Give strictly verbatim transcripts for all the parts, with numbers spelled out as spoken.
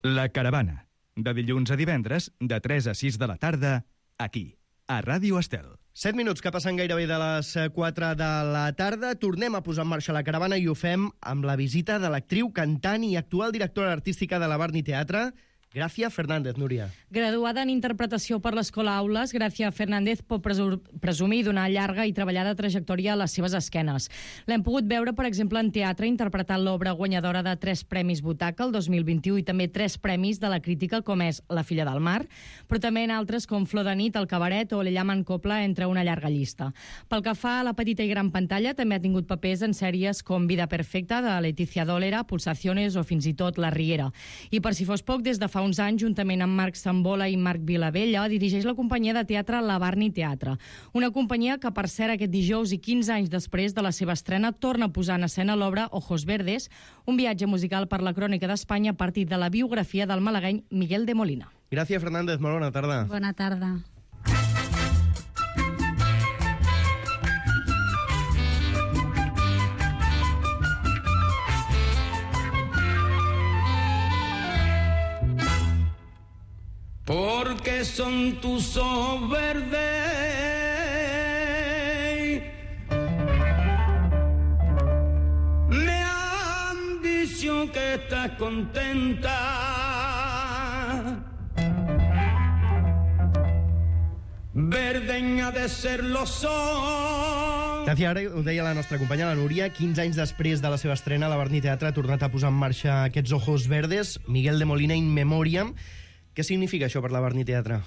La Caravana, de dilluns a divendres, de tres a sis de la tarda, aquí, a Ràdio Estel. set minuts que passen gairebé de les quatre de la tarda. Tornem a posar en marxa la Caravana i ho fem amb la visita de l'actriu, cantant i actual directora artística de la Barni Teatre, Gràcia Fernández. Núria. Graduada en interpretació per l'Escola Aules, Gràcia Fernández pot presumir d'una llarga i treballada trajectòria a les seves esquenes. L'hem pogut veure, per exemple, en teatre, interpretant l'obra guanyadora de tres premis Butaca el dos mil vint-i-u i també tres premis de la crítica, com és La filla del mar, però també en altres com Flor de nit, El cabaret o Le llaman copla, entre una llarga llista. Pel que fa a la petita i gran pantalla, també ha tingut papers en sèries com Vida perfecta, de Leticia Dólera, Pulsaciones o fins i tot La Riera. I per si fos poc, des de fa uns anys, juntament amb Marc Sambola i Marc Vilavella, dirigeix la companyia de teatre La Barni Teatre. Una companyia que, per cert, aquest dijous i quinze anys després de la seva estrena, torna a posar en escena l'obra Ojos Verdes, un viatge musical per la crònica d'Espanya a partir de la biografia del malagueny Miguel de Molina. Gràcia Fernández, molt bona tarda. Bona tarda. Porque son tus ojos verdes, me han dicho que estás contenta. Verdeña de ser los son. Gràcia, ara ho deia la nostra companya, la Núria, quinze anys després de la seva estrena, la Barni Teatre ha tornat a posar en marxa aquests Ojos Verdes, Miguel de Molina in memoriam. Què significa això per la Barni Teatre?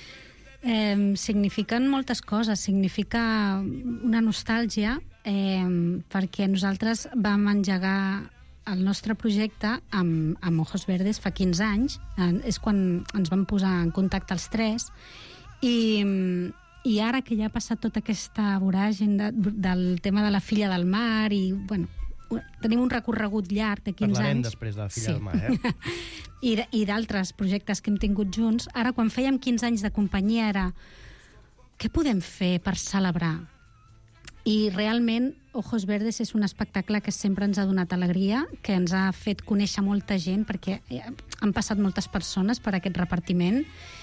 Eh, signifiquen moltes coses. Significa una nostàlgia, eh, perquè nosaltres vam engegar el nostre projecte amb, amb Ojos Verdes fa quinze anys. Eh, és quan ens vam posar en contacte els tres. I, i ara que ja ha passat tota aquesta voràgine de, del tema de La filla del mar i, bueno, tenim un recorregut llarg de quinze Parlarem anys. després de La filla Sí. del mar, eh? I, i d'altres projectes que hem tingut junts. Ara, quan fèiem quinze anys de companyia, era què podem fer per celebrar? I realment Ojos Verdes és un espectacle que sempre ens ha donat alegria, que ens ha fet conèixer molta gent, perquè han passat moltes persones per aquest repartiment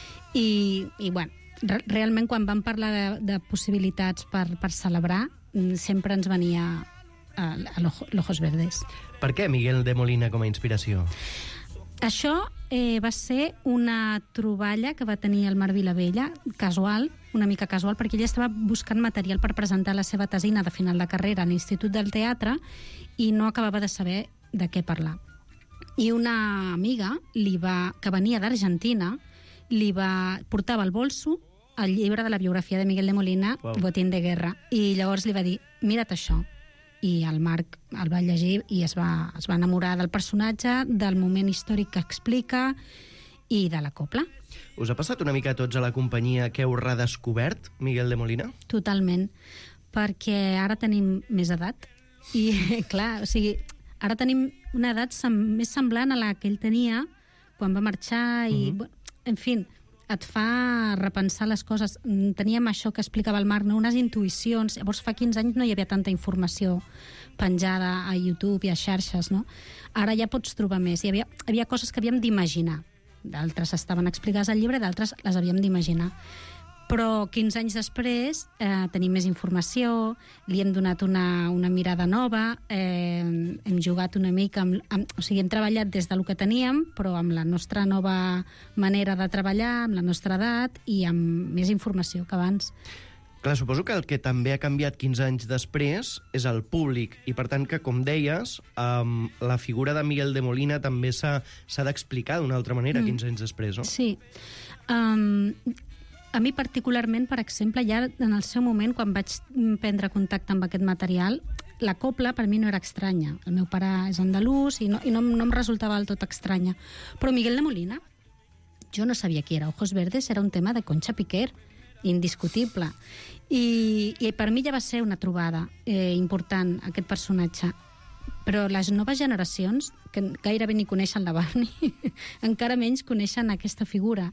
i, i bueno, re realment quan vam parlar de, de possibilitats per, per celebrar, sempre ens venia a, a l'Ojos Verdes. Per què Miguel de Molina com a inspiració? Això eh, va ser una troballa que va tenir el Marc Vilavella, casual, una mica casual, perquè ell estava buscant material per presentar la seva tesina de final de carrera a l'Institut del Teatre i no acabava de saber de què parlar. I una amiga li va, que venia d'Argentina, li va portava al bolso el llibre de la biografia de Miguel de Molina, wow. Botín de guerra, i llavors li va dir, mira't això. I el Marc el va llegir i es va, es va enamorar del personatge, del moment històric que explica i de la copla. Us ha passat una mica a tots a la companyia que heu redescobert Miguel de Molina? Totalment, perquè ara tenim més edat i, clar, o sigui, ara tenim una edat sem més semblant a la que ell tenia quan va marxar i, uh-huh. en fi, et fa repensar les coses. Teníem això que explicava el Marc, no? Unes intuïcions. Llavors, fa quinze anys no hi havia tanta informació penjada a YouTube i a xarxes, no? Ara ja pots trobar més. Hi havia, hi havia coses que havíem d'imaginar. D'altres estaven explicades al llibre, d'altres les havíem d'imaginar. Però quinze anys després eh, tenim més informació, li hem donat una, una mirada nova, eh, hem jugat una mica, amb, amb, o sigui, hem treballat des del que teníem, però amb la nostra nova manera de treballar, amb la nostra edat i amb més informació que abans. Clar, suposo que el que també ha canviat quinze anys després és el públic, i per tant que, com deies, um, la figura de Miguel de Molina també s'ha d'explicar d'una altra manera mm. quinze anys després, no? Sí. Um, A mi particularment, per exemple, ja en el seu moment, quan vaig prendre contacte amb aquest material, la copla per mi no era estranya. El meu pare és andalús i no, i no, no em resultava del tot estranya. Però Miguel de Molina, jo no sabia qui era. Ojos Verdes era un tema de Concha Piquer, indiscutible. I, i per mi ja va ser una trobada eh, important, aquest personatge. Però les noves generacions, que gairebé ni coneixen la Barni, encara menys coneixen aquesta figura.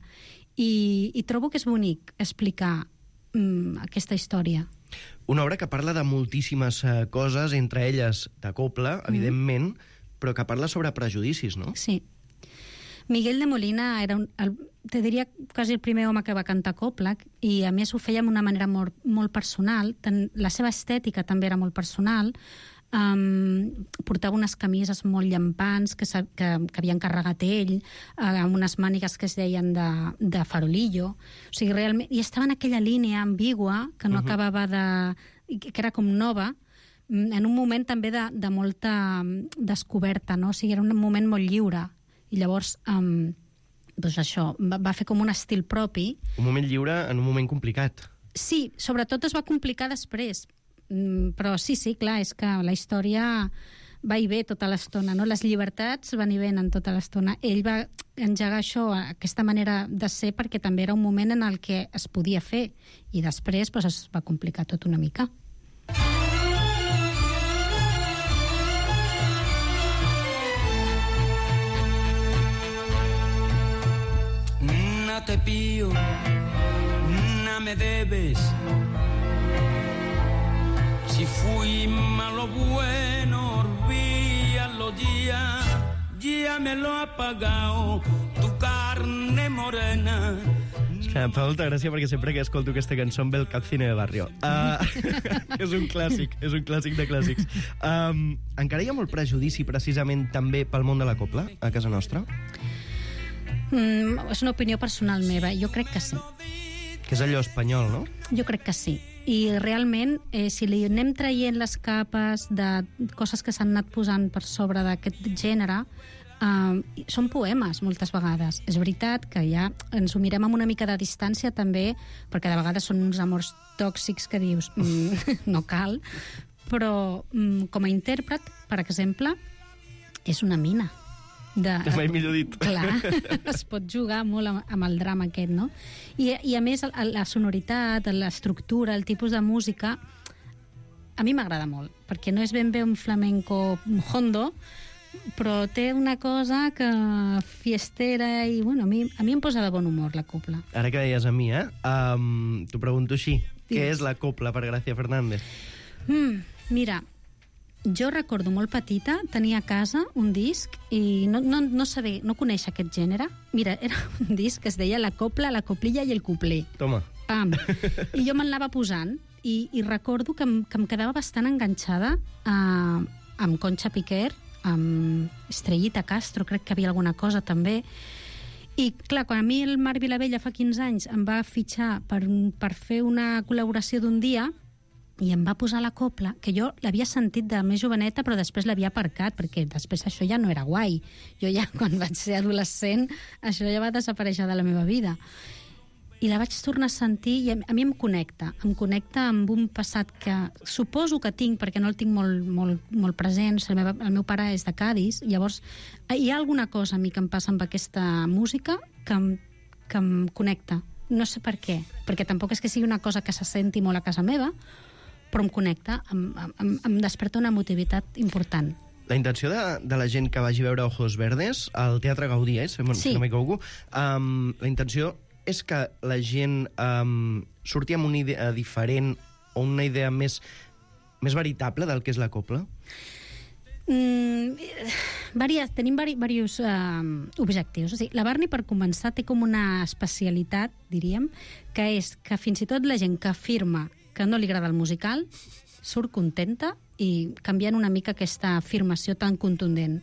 I, i trobo que és bonic explicar mm, aquesta història. Una obra que parla de moltíssimes uh, coses, entre elles de copla, evidentment, mm. però que parla sobre prejudicis, no? Sí. Miguel de Molina era, un, el, te diria, quasi el primer home que va cantar copla, i a més ho feia d'una manera molt, molt personal. Ten, la seva estètica també era molt personal. Um, portava unes camises molt llampants que, que, que havia encarregat ell, uh, amb unes mànigues que es deien de, de farolillo. O sigui, realment... I estava en aquella línia ambigua que no uh -huh. acabava de... que era com nova, en un moment també de, de molta descoberta, no? O sigui, era un moment molt lliure. I llavors, um, doncs això, va, va fer com un estil propi. Un moment lliure en un moment complicat. Sí, sobretot es va complicar després. Mm, però sí, sí, clar, és que la història va i ve tota l'estona, no? Les llibertats van i venen tota l'estona. Ell va engegar això, aquesta manera de ser, perquè també era un moment en el que es podia fer. I després doncs, es va complicar tot una mica. No te pío, no me debes. Si fui malo bueno, olvídalo ya, ya me lo ha pagado tu carne morena. És que em fa molta gràcia perquè sempre que escolto aquesta cançó em ve el cap Cine de Barrio. Uh, és un clàssic, és un clàssic de clàssics. Um, encara hi ha molt prejudici precisament també pel món de la copla a casa nostra? Mm, és una opinió personal meva. Jo crec que sí. Que és allò espanyol, no? Jo crec que sí. I realment, eh, si li anem traient les capes de coses que s'han anat posant per sobre d'aquest gènere, eh, són poemes, moltes vegades. És veritat que ja ens ho mirem amb una mica de distància, també, perquè de vegades són uns amors tòxics que dius, mm, no cal, però mm, com a intèrpret, per exemple, és una mina. De, Mai millor dit. Clar, es pot jugar molt amb, amb el drama aquest, no? I, i a més, la sonoritat, l'estructura, el tipus de música, a mi m'agrada molt, perquè no és ben bé un flamenco hondo, però té una cosa que fiestera i, bueno, a mi, a mi em posa de bon humor la copla. Ara que deies a mi, eh? Um, T'ho pregunto així. Digues. Què és la copla per Gràcia Fernández? Mm, mira, jo recordo molt petita, tenia a casa un disc i no, no, no saber, no conèixer aquest gènere. Mira, era un disc que es deia La copla, la coplilla i el cuplé. Toma. Pam. I jo me'n anava posant i, i recordo que em, que em quedava bastant enganxada a, amb Concha Piquer, amb Estrellita Castro, crec que havia alguna cosa també. I, clar, quan a mi el Marc Vilavella fa quinze anys em va fitxar per, per fer una col·laboració d'un dia i em va posar la copla, que jo l'havia sentit de més joveneta, però després l'havia aparcat, perquè després això ja no era guai. Jo ja, quan vaig ser adolescent, això ja va desaparèixer de la meva vida. I la vaig tornar a sentir i a mi em connecta. Em connecta amb un passat que suposo que tinc, perquè no el tinc molt, molt, molt present. El meu, el meu pare és de Cadis, llavors hi ha alguna cosa a mi que em passa amb aquesta música que em, que em connecta. No sé per què, perquè tampoc és que sigui una cosa que se senti molt a casa meva, però em connecta, em, em, em desperta una emotivitat important. La intenció de, de la gent que vagi a veure Ojos Verdes al Teatre Gaudí, eh, si sí. no m'equivoco, um, la intenció és que la gent um, surti amb una idea diferent o una idea més, més veritable del que és la copla? Mm, varies, tenim vari, diversos uh, objectius. O sigui, la Barni, per començar, té com una especialitat, diríem, que és que fins i tot la gent que afirma que no li agrada el musical surt contenta i canviant una mica aquesta afirmació tan contundent.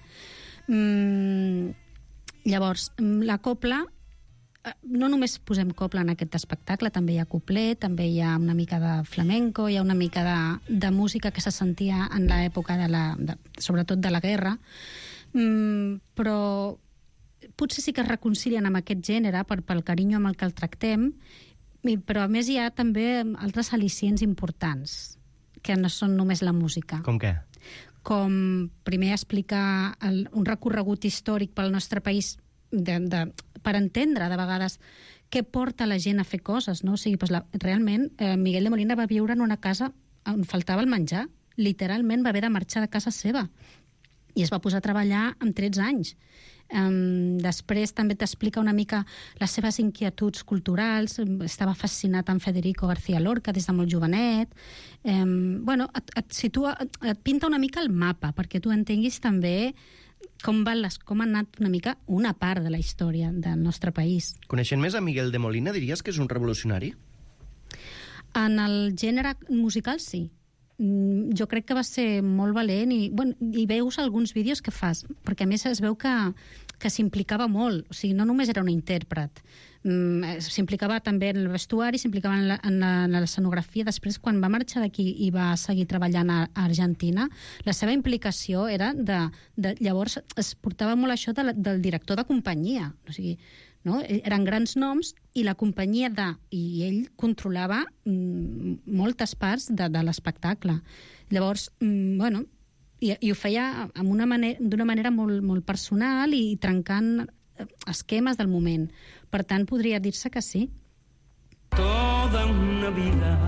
Mm, llavors, la copla, no només posem copla en aquest espectacle, també hi ha couplet, també hi ha una mica de flamenco, hi ha una mica de, de música que se sentia en l'època, de la, de, sobretot de la guerra, mm, però potser sí que es reconcilien amb aquest gènere per, pel carinyo amb el que el tractem, però a més hi ha també altres al·licients importants, que no són només la música. Com què? Com primer explicar el, un recorregut històric pel nostre país de, de, per entendre de vegades què porta la gent a fer coses, no? O sigui, doncs la, realment eh, Miguel de Molina va viure en una casa on faltava el menjar, literalment va haver de marxar de casa seva i es va posar a treballar amb tretze anys. Um, després també t'explica una mica les seves inquietuds culturals, estava fascinat amb Federico García Lorca des de molt jovenet. Um, bueno, et, et situa, et, et pinta una mica el mapa perquè tu entenguis també com, va les, com ha anat una mica una part de la història del nostre país. Coneixent més a Miguel de Molina, diries que és un revolucionari? En el gènere musical, sí. Mm, Jo crec que va ser molt valent i, bueno, i veus alguns vídeos que fas, perquè a més es veu que, que s'implicava molt, o sigui, no només era un intèrpret, mm, s'implicava també en el vestuari, s'implicava en la- en la- en l'escenografia. Després, quan va marxar d'aquí i va seguir treballant a, a Argentina, la seva implicació era de, de... Llavors es portava molt això de, la- del director de companyia, o sigui, no? Eren grans noms i la companyia de... I ell controlava mm, moltes parts de, de l'espectacle. Llavors, mm, bueno, i, i ho feia amb una manera, d'una manera molt, molt personal i trencant esquemes del moment. Per tant, podria dir-se que sí. Toda una vida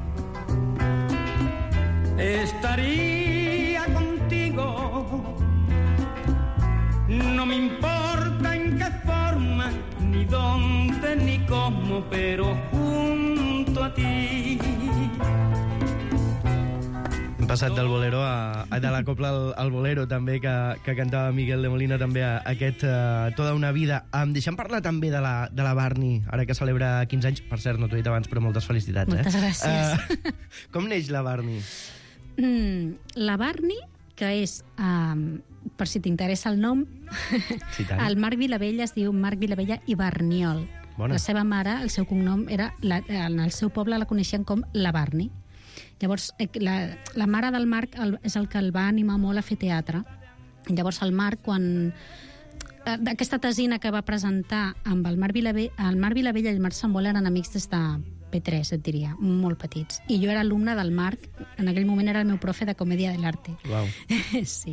estaría contigo. No me importa en qué forma, ni dónde, ni cómo, pero junto a ti. Hem passat del bolero a, a de la copla al, al bolero, també, que, que cantava Miguel de Molina, també, a aquest uh, Toda una vida. Em deixem parlar també de la, de la Barney, ara que celebra quinze anys. Per cert, no t'ho he dit abans, però moltes felicitats. Moltes eh? gràcies. Uh, com neix la Barney? Mm, la Barney, que és, um, per si t'interessa el nom, Sí, tant. el Marc Vilavella es diu Marc Vilavella i Barniol. Bona. La seva mare, el seu cognom era... La, en el seu poble la coneixien com la Barney. Llavors, eh, la, la mare del Marc el, és el que el va animar molt a fer teatre. Llavors, el Marc, quan... eh, D'aquesta tesina que va presentar amb el Marc Vilavella, el Marc Vilavella i el Marc Sambol eren amics des de P tres, et diria, molt petits. I jo era alumne del Marc, en aquell moment era el meu profe de Comèdia de l'Arte. Uau. Sí.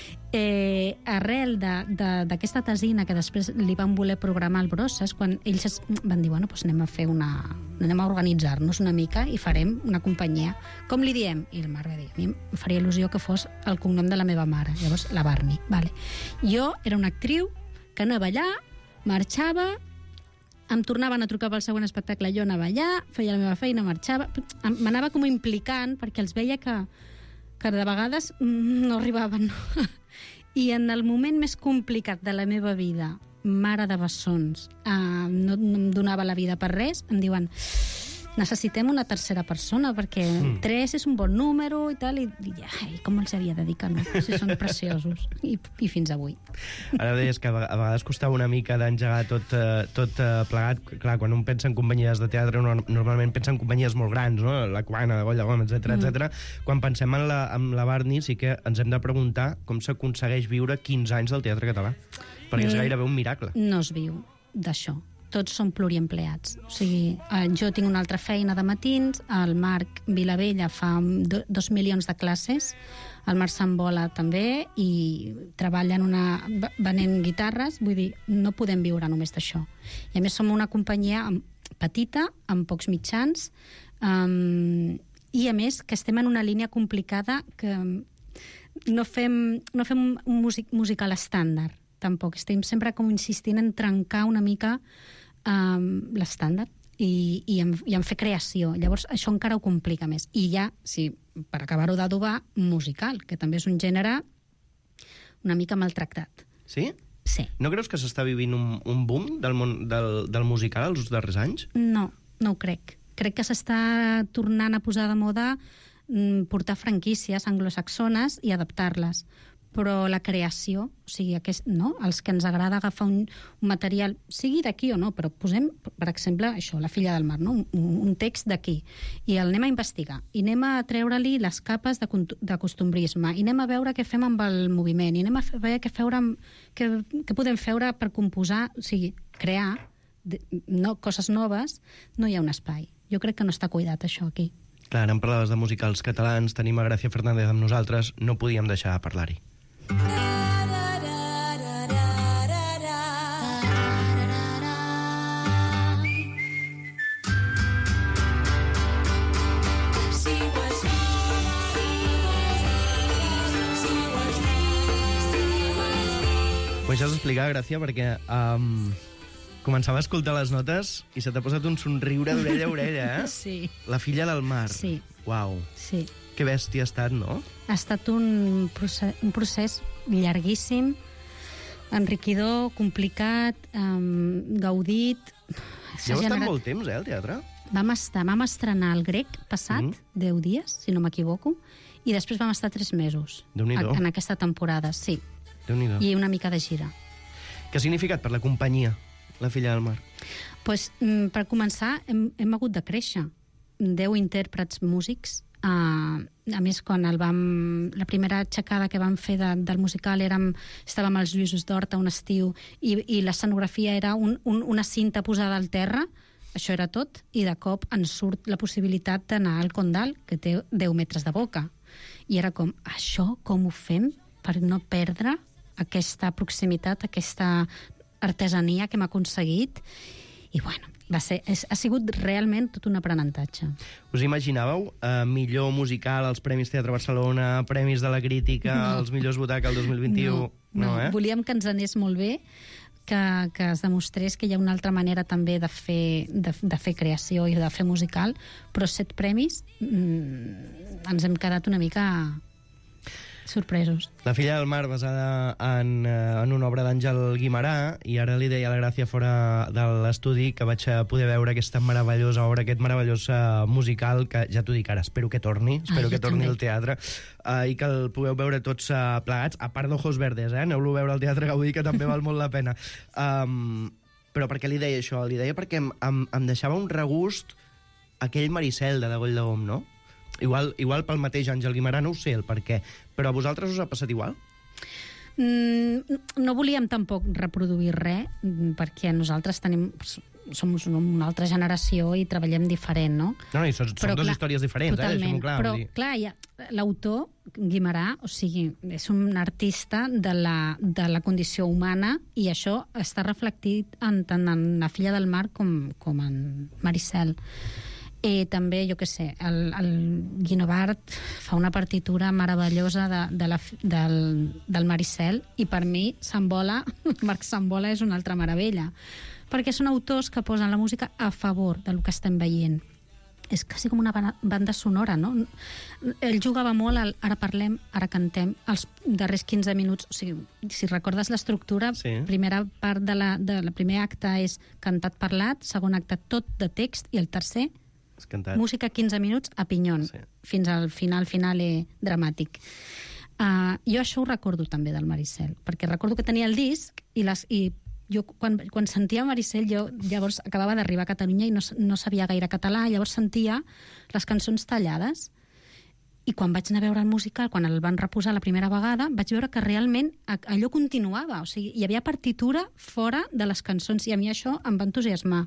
Eh, arrel d'aquesta tesina que després li van voler programar al Brosses, quan ells es van dir, bueno, doncs anem a fer una... anem a organitzar-nos una mica i farem una companyia. Com li diem? I el Marc va dir, a mi em faria il·lusió que fos el cognom de la meva mare. Llavors, la Barney. Vale. Jo era una actriu que anava allà, marxava, em tornaven a trucar pel següent espectacle, jo anava allà, feia la meva feina, marxava, m'anava com implicant perquè els veia que, que de vegades mm, no arribaven. No? I en el moment més complicat de la meva vida, mare de bessons, eh, no, no em donava la vida per res, em diuen, necessitem una tercera persona perquè mm. tres és un bon número i tal, i, i ai, com els havia de dir que no, si són preciosos, i, i fins avui. Ara deies que a vegades costava una mica d'engegar tot, eh, tot eh, plegat. Clar, quan un pensa en companyies de teatre, normalment pensa en companyies molt grans, no? La Cubana, de Goll de Gom, etcètera, mm. etcètera. Quan pensem en la, en la Barney, sí que ens hem de preguntar com s'aconsegueix viure quinze anys del teatre català. Perquè és gairebé un miracle. No es viu d'això. Tots són pluriempleats. O sigui, eh, jo tinc una altra feina de matins, el Marc Vilavella fa do, dos milions de classes, el Marc Sambola també, i treballa en una, venent guitarres, vull dir, no podem viure només d'això. I a més som una companyia petita, amb pocs mitjans, um, i a més que estem en una línia complicada que no fem, no fem un music, musical estàndard, tampoc. Estem sempre com insistint en trencar una mica um, l'estàndard i, i, en, i en fer creació. Llavors, això encara ho complica més. I ja, sí, per acabar-ho d'adobar, musical, que també és un gènere una mica maltractat. Sí? Sí. No creus que s'està vivint un, un boom del, món, del, del musical els darrers anys? No, no ho crec. Crec que s'està tornant a posar de moda mm, portar franquícies anglosaxones i adaptar-les. Però la creació, o sigui, aquest, no? Els que ens agrada agafar un, un material, sigui d'aquí o no, però posem, per exemple, això, La filla del mar, no? un, un text d'aquí, i el anem a investigar, i anem a treure-li les capes de, de costumbrisme, i anem a veure què fem amb el moviment, i anem a veure què, feure amb, què, què podem feure per composar, o sigui, crear de, no, coses noves, no hi ha un espai. Jo crec que no està cuidat, això, aquí. Clar, ara em parlaves de musicals catalans, tenim a Gràcia Fernández amb nosaltres, no podíem deixar de parlar-hi. Ho deixes explicar, Gràcia, perquè um, començava a escoltar les notes i se t'ha posat un somriure d'orella a orella, eh? Sí. La filla del mar. Sí. Uau. Sí. Que bèstia ha estat, no? Ha estat un procés, un procés llarguíssim, enriquidor, complicat, um, gaudit... Ja heu estat molt temps, eh, al teatre? Vam, estar, vam estrenar el grec passat, mm. deu dies, si no m'equivoco, i després vam estar tres mesos Déu-n'hi-do. en aquesta temporada, sí. Déu-n'hi-do. I una mica de gira. Què ha significat per la companyia, La filla del mar? Pues, mm, per començar, hem, hem hagut de créixer. Deu intèrprets músics. Uh, a més, quan el vam, la primera aixecada que vam fer de, del musical érem, estàvem als Lluïsos d'Horta un estiu i, i l'escenografia era un, un, una cinta posada al terra, això era tot, i de cop ens surt la possibilitat d'anar al Condal, que té deu metres de boca. I era com, això com ho fem per no perdre aquesta proximitat, aquesta artesania que hem aconseguit? I bueno, va ser, és, ha sigut realment tot un aprenentatge. Us imaginàveu eh, millor musical als Premis Teatre Barcelona, Premis de la Crítica, No. els millors Butaca el dos mil vint-i-u? No, no, eh? volíem que ens anés molt bé, que, que es demostrés que hi ha una altra manera també de fer, de, de fer creació i de fer musical, però set premis mmm, ens hem quedat una mica sorpresos. La filla del mar, basada en, eh, en una obra d'Àngel Guimarà, i ara li deia la Gràcia fora de l'estudi que vaig a poder veure aquesta meravellosa obra, aquest meravellós uh, musical, que ja t'ho dic ara, espero que torni, espero Ai, que torni també. al teatre, uh, i que el pugueu veure tots uh, plegats, a part d'Ojos Verdes, eh? Aneu-lo a veure al Teatre Gaudí, que també val molt la pena. Um, però per què li deia això? Li deia perquè em, em, em deixava un regust aquell Maricel de Degoll de Om, no? Igual, igual pel mateix Àngel Guimarà, no ho sé el per què, però a vosaltres us ha passat igual? Mm, no volíem tampoc reproduir res, mm, perquè nosaltres tenim, som una altra generació i treballem diferent, no? No, no, i són, són dues històries diferents, eh? Deixem-ho clar. Però, vull dir. clar, ja, l'autor, Guimarà, o sigui, és un artista de la, de la condició humana i això està reflectit en, tant en La filla del mar com, com en Maricel. I també, jo què sé, el, el Guinovart fa una partitura meravellosa de, de la, del, del Maricel i per mi Sambola, Marc Sambola és una altra meravella, perquè són autors que posen la música a favor del que estem veient. És quasi com una banda sonora, no? Ell jugava molt al ara parlem, ara cantem, els darrers quinze minuts. O sigui, si recordes l'estructura, Sí. primera part de la, de la primer acte és cantat-parlat, segon acte tot de text i el tercer Has cantat. música quinze minuts a pinyon, Sí. fins al final, final dramàtic. Uh, jo això ho recordo també del Maricel, perquè recordo que tenia el disc i, les, i jo quan, quan sentia Maricel, jo llavors acabava d'arribar a Catalunya i no, no sabia gaire català, llavors sentia les cançons tallades. I quan vaig anar a veure el musical, quan el van reposar la primera vegada, vaig veure que realment allò continuava. O sigui, hi havia partitura fora de les cançons i a mi això em va entusiasmar.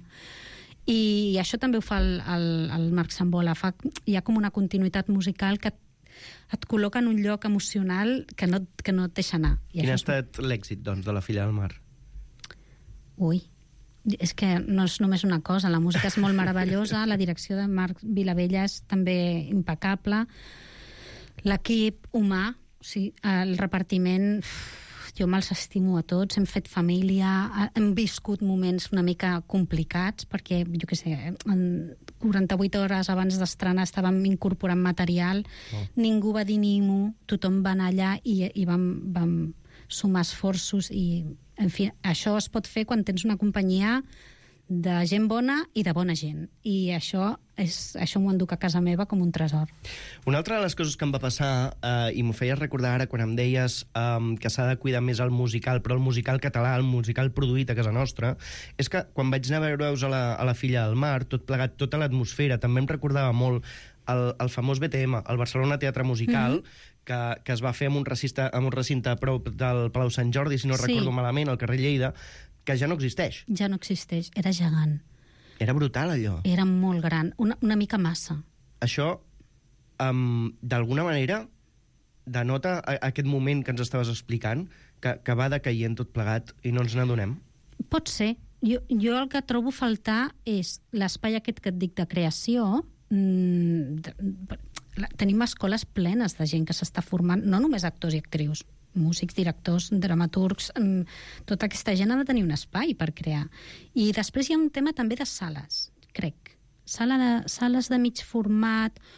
I això també ho fa el, el, el Marc Sambola. Fa, hi ha com una continuïtat musical que et, et col·loca en un lloc emocional que no, que no et deixa anar. I Quin ha això és- estat l'èxit, doncs, de La filla del mar? Ui, és que no és només una cosa, la música és molt meravellosa, la direcció de Marc Vilavella és també impecable, l'equip humà, o sigui, el repartiment, jo me'ls estimo a tots, hem fet família, hem viscut moments una mica complicats, perquè, jo què sé, en quaranta-vuit hores abans d'estrenar estàvem incorporant material, Oh. ningú va dir ni mu, tothom va anar allà i, i vam, vam sumar esforços i, en fi, això es pot fer quan tens una companyia de gent bona i de bona gent. I això, és, això m'ho enduc a casa meva com un tresor. Una altra de les coses que em va passar, eh, i m'ho feies recordar ara quan em deies eh, que s'ha de cuidar més el musical, però el musical català, el musical produït a casa nostra, és que quan vaig anar a veure-us a, la, a la Filla del Mar, tot plegat, tota l'atmosfera, també em recordava molt el, el famós B T M, el Barcelona Teatre Musical, mm-hmm. que, que es va fer en un, recinte, en un recinte a prop del Palau Sant Jordi, si no Sí. recordo malament, al carrer Lleida, que ja no existeix. Ja no existeix, era gegant. Era brutal, allò. Era molt gran, una, una mica massa. Això, um, d'alguna manera, denota a, aquest moment que ens estaves explicant, que, que va decaient tot plegat i no ens n'adonem? Pot ser. Jo, jo el que trobo a faltar és l'espai aquest que et dic de creació. Mm, de, la, tenim escoles plenes de gent que s'està formant, no només actors i actrius, músics, directors, dramaturgs, mm, tota aquesta gent ha de tenir un espai per crear. I després hi ha un tema també de sales, crec. Sala de, sales de mig format,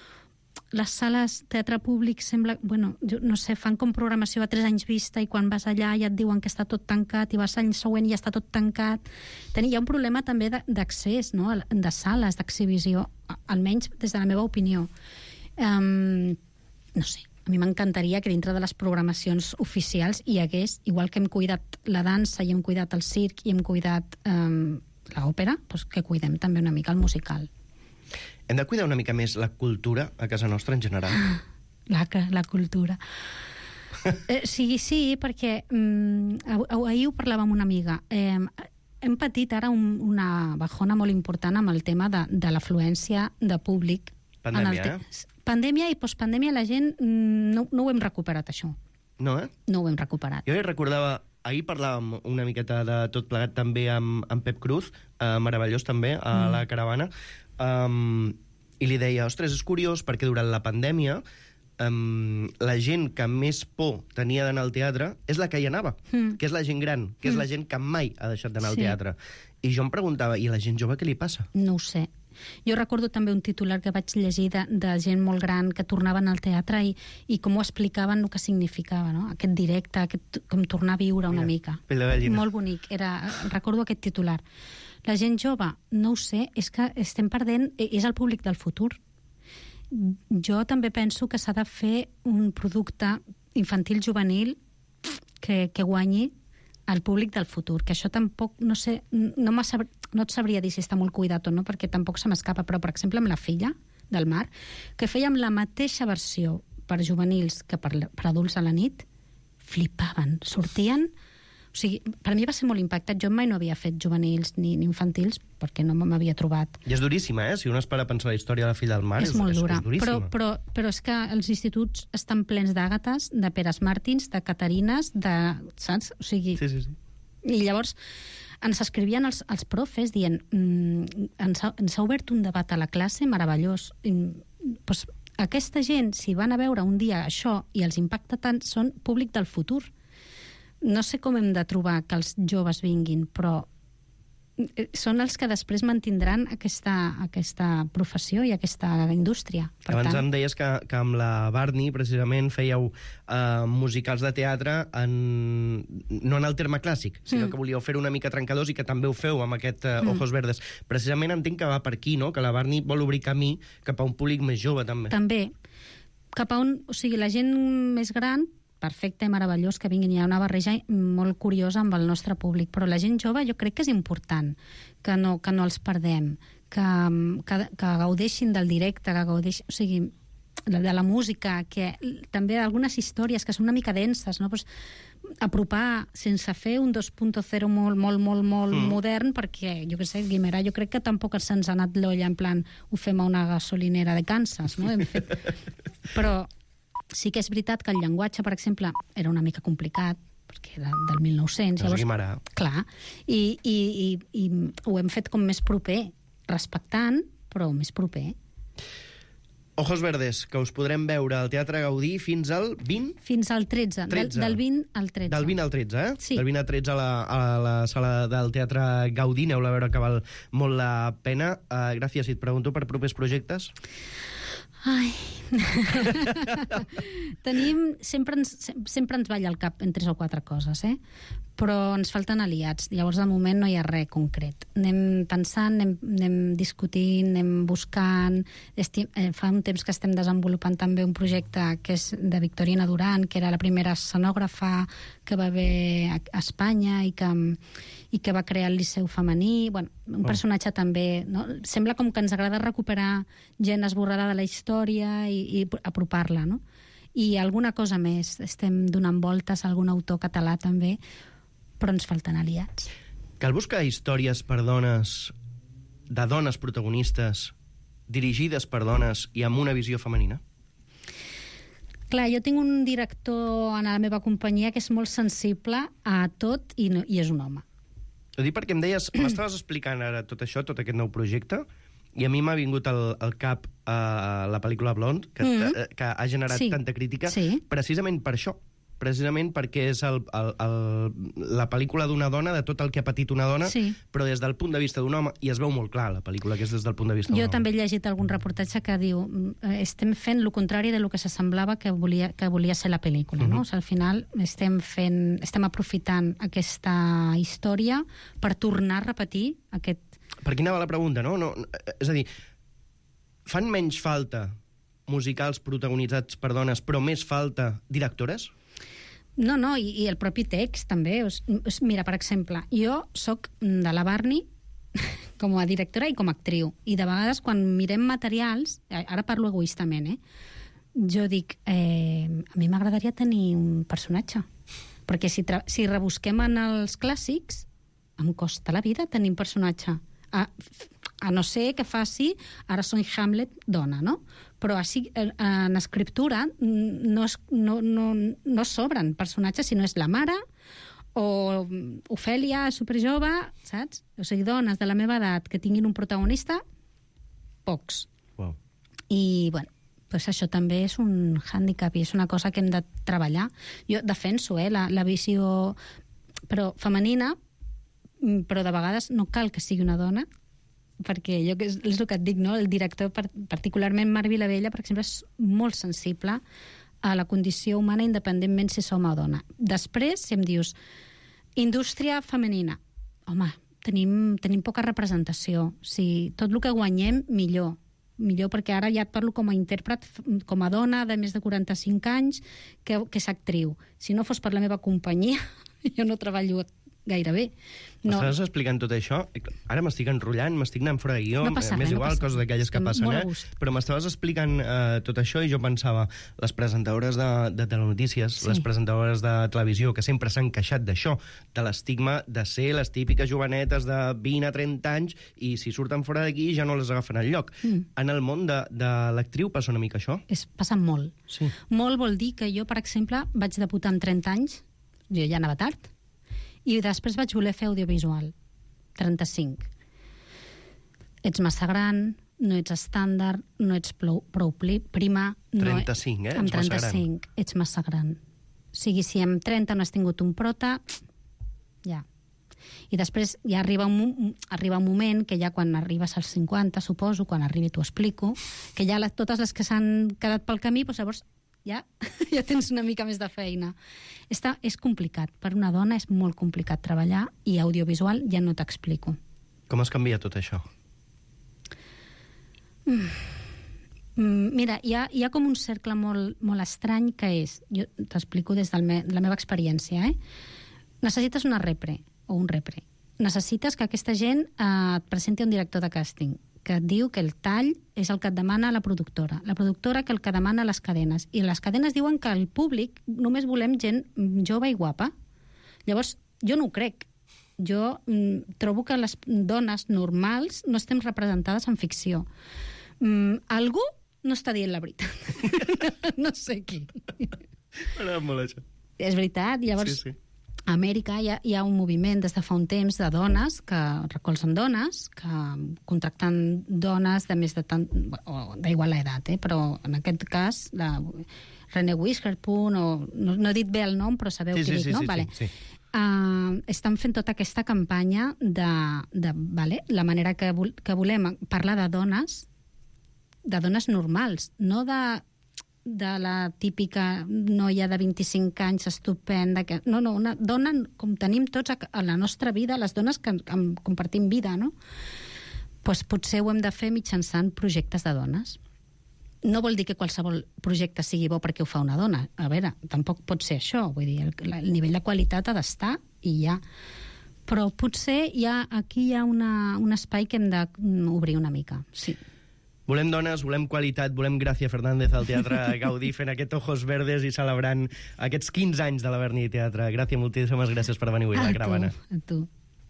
les sales teatre públic sembla, bueno, jo no sé, fan com programació a tres anys vista i quan vas allà ja et diuen que està tot tancat i vas l'any següent i ja està tot tancat. Hi ha un problema també d'accés, no?, de sales, d'exhibició, almenys des de la meva opinió. Um, no sé, a mi m'encantaria que dintre de les programacions oficials hi hagués, igual que hem cuidat la dansa i hem cuidat el circ i hem cuidat um, l'òpera, doncs que cuidem també una mica el musical. Hem de cuidar una mica més la cultura a casa nostra en general. La, la cultura. Eh, sí, sí, perquè mm, ahir ho parlava amb una amiga. Eh, hem patit ara un, una bajona molt important amb el tema de, de l'afluència de públic. Pandèmia, eh? Pandèmia i postpandèmia la gent no, no ho hem recuperat, això. No, eh? No ho hem recuperat. Jo recordava, ahir parlàvem una miqueta de tot plegat també amb, amb Pep Cruz, eh, meravellós també, a mm. la caravana, um, i li deia, ostres, és curiós perquè durant la pandèmia um, la gent que més por tenia d'anar al teatre és la que hi anava, mm. que és la gent gran, que mm. és la gent que mai ha deixat d'anar sí. al teatre. I jo em preguntava, i a la gent jove què li passa? No ho sé. Jo recordo també un titular que vaig llegir de, de gent molt gran que tornaven al teatre i, i com ho explicaven el que significava, no? Aquest directe, aquest, com tornar a viure una Mira, mica. Pell de gallina. Molt bonic. Era, recordo aquest titular. La gent jove, no ho sé, és que estem perdent, és el públic del futur. Jo també penso que s'ha de fer un producte infantil-juvenil que, que guanyi el públic del futur, que això tampoc, no sé, no, no et sabria dir si està molt cuidat o no, perquè tampoc se m'escapa, però, per exemple, amb La filla del mar, que fèiem la mateixa versió per juvenils que per, per adults a la nit, flipaven, sortien... O sigui, per mi va ser molt impactat. Jo mai no havia fet juvenils ni, ni infantils perquè no m'havia trobat. I és duríssima, eh? Si un es para a pensar la història de La filla del mar, és, és molt dura. És, és duríssima. Però, però, però és que els instituts estan plens d'Àgates, de Peres Martins, de Caterines, de... saps? O sigui... Sí, sí, sí. I llavors ens escrivien els, els profes dient mm, ens, ha, ens ha obert un debat a la classe meravellós. I, doncs, aquesta gent, si van a veure un dia això i els impacta tant, són públic del futur. No sé com hem de trobar que els joves vinguin, però són els que després mantindran aquesta, aquesta professió i aquesta indústria. Per Abans tant... em deies que, que amb la Barney, precisament, fèieu eh, musicals de teatre en, no en el terme clàssic, sinó mm. que volíeu fer una mica trencadors i que també ho feu amb aquest eh, mm. Ojos Verdes. Precisament entenc que va per aquí, no? Que la Barney vol obrir camí cap a un públic més jove, també. També. Cap a un... O sigui, la gent més gran... perfecte, meravellós que vinguin. Hi ha una barreja molt curiosa amb el nostre públic, però la gent jove jo crec que és important que no, que no els perdem, que, que, que gaudeixin del directe, que gaudeixin, o sigui, de la música, que també algunes històries que són una mica denses, no? Pues, apropar sense fer un dos punt zero molt, molt, molt, molt mm. modern, perquè, jo què sé, Guimerà, jo crec que tampoc se'ns ha anat l'olla en plan, ho fem a una gasolinera de Kansas, no? Hem fet... Però sí que és veritat que el llenguatge, per exemple, era una mica complicat, perquè era del mil nou-cents. Llavors, Guimarà. Clar, i, i, i, i ho hem fet com més proper, respectant, però més proper. Ojos Verdes, que us podrem veure al Teatre Gaudí fins al vint? Fins al tretze. tretze. Del, del vint al tretze. Del vint al tretze, eh? Sí. Del vint al tretze a la, a la sala del Teatre Gaudí. Aneu-la a veure, que val molt la pena. Uh, gràcies, si et pregunto per propers projectes. Ai... Tenim... Sempre ens, sempre ens balla al cap en tres o quatre coses, eh? Però ens falten aliats. Llavors, de moment, no hi ha res concret. Anem pensant, anem, anem discutint, anem buscant... Estim, eh, fa un temps que estem desenvolupant també un projecte que és de Victorina Duran, que era la primera escenògrafa que va haver a, a Espanya i que, i que va crear el Liceu Femení. Bueno, un oh. personatge també... No? Sembla com que ens agrada recuperar gent esborrada de la història i, i apropar-la, no? I alguna cosa més. Estem donant voltes a algun autor català també, però ens falten aliats. Cal buscar històries per dones, de dones protagonistes, dirigides per dones i amb una visió femenina? Clar, jo tinc un director a la meva companyia que és molt sensible a tot i, no, i és un home. Ho dic perquè em deies, m'estaves explicant ara tot això, tot aquest nou projecte, i a mi m'ha vingut al, al cap uh, la pel·lícula Blonde, que, mm. que ha generat sí. tanta crítica, sí. precisament per això, precisament perquè és el, el, el, la pel·lícula d'una dona, de tot el que ha patit una dona, Sí. però des del punt de vista d'un home, i es veu molt clar la pel·lícula, que és des del punt de vista d'un Jo home. també he llegit algun reportatge que diu eh, estem fent el contrari del que s'assemblava que volia, que volia ser la pel·lícula. No? O sigui, al final estem, fent, estem aprofitant aquesta història per tornar a repetir aquest... Per aquí anava la pregunta, no? no? És a dir, fan menys falta musicals protagonitzats per dones, però més falta directores? No, no, i, i el propi text també. Us, us, mira, per exemple, jo sóc de la Barney com a directora i com a actriu. I de vegades, quan mirem materials, ara parlo egoistament, eh? Jo dic, eh, a mi m'agradaria tenir un personatge. Perquè si, tra- si rebusquem en els clàssics, em costa la vida tenir un personatge. A, a no ser que faci, ara soy Hamlet dona, no? Però així, en escriptura no, es, no, no, no sobren personatges, sinó és la mare o Ofèlia, superjove, saps? O sigui, dones de la meva edat que tinguin un protagonista, pocs. Wow. I, bueno, pues això també és un hàndicap i és una cosa que hem de treballar. Jo defenso eh, la, la visió però femenina, però de vegades no cal que sigui una dona, perquè jo és, és el que et dic, no? El director, particularment Marc Vilavella, per exemple, és molt sensible a la condició humana independentment si som o dona. Després, si em dius indústria femenina, home, tenim, tenim poca representació. Si tot el que guanyem, millor. Millor perquè ara ja et parlo com a intèrpret, com a dona de més de quaranta-cinc anys, que, que és actriu. Si no fos per la meva companyia, jo no treballo gaire bé. No. M'estàs explicant tot això? Ara m'estic enrotllant, m'estic anant fora de guió, No passa més res, no igual, passa coses d'aquelles que Estem passen, molt a eh? gust. Però m'estaves explicant eh, tot això i jo pensava, les presentadores de, de telenotícies, Sí. les presentadores de televisió, que sempre s'han queixat d'això, de l'estigma de ser les típiques jovenetes de vint a trenta anys i si surten fora d'aquí ja no les agafen al lloc. Mm. En el món de, de l'actriu passa una mica això? És, passa molt. Sí. Molt vol dir que jo, per exemple, vaig debutar amb trenta anys, jo ja anava tard, i després vaig voler fer audiovisual, trenta-cinc. Ets massa gran, no ets estàndard, no ets prou, prou pli, prima... No, trenta-cinc, eh? Amb Ets massa gran. trenta-cinc, ets massa gran. O sigui, si amb trenta no has tingut un prota, ja. I després ja arriba un, mo- arriba un moment que ja quan arribes als cinquanta, suposo, quan arribi t'ho explico, que ja les, totes les que s'han quedat pel camí, doncs llavors ja, ja tens una mica més de feina. Està, és complicat. Per una dona és molt complicat treballar i audiovisual ja no t'explico. Com es canvia tot això? Mm, mira, hi ha, hi ha com un cercle molt, molt estrany que és, jo t'explico des de me, la meva experiència, eh? Necessites una repre o un repre. Necessites que aquesta gent eh, et presenti un director de càsting que et diu que el tall és el que et demana la productora. La productora que el que demana les cadenes. I les cadenes diuen que el públic només volem gent jove i guapa. Llavors, jo no ho crec. Jo mm, trobo que les dones normals no estem representades en ficció. Mm, algú no està dient la veritat. No sé qui. M'agrada molt això. És veritat. Llavors, Sí, sí. a Amèrica hi ha, hi ha un moviment des de fa un temps de dones que recolzen dones, que contracten dones de més de tant... o d'igual edat, eh? Però en aquest cas la René Witherspoon, o no, no he dit bé el nom, però sabeu Sí, què sí, dic, sí, no? sí, Vale. sí, sí. Uh, estan fent tota aquesta campanya de, de vale, la manera que, vol, que volem parlar de dones, de dones normals, no de de la típica noia de vint-i-cinc anys estupenda, que... no, no, una dona com tenim tots a, a la nostra vida, les dones que em, compartim vida, no? Pues potser ho hem de fer mitjançant projectes de dones. No vol dir que qualsevol projecte sigui bo perquè ho fa una dona. A veure, tampoc pot ser això. Vull dir, el, el nivell de qualitat ha d'estar i ja. Però potser hi ha, aquí hi ha una, un espai que hem d'obrir una mica, sí. Volem dones, volem qualitat, volem Gràcia Fernández al Teatre Gaudí fent aquest Ojos Verdes i celebrant aquests quinze anys de la Berni Teatre. Gràcia, moltíssimes gràcies per venir avui a la Caravana. A tu,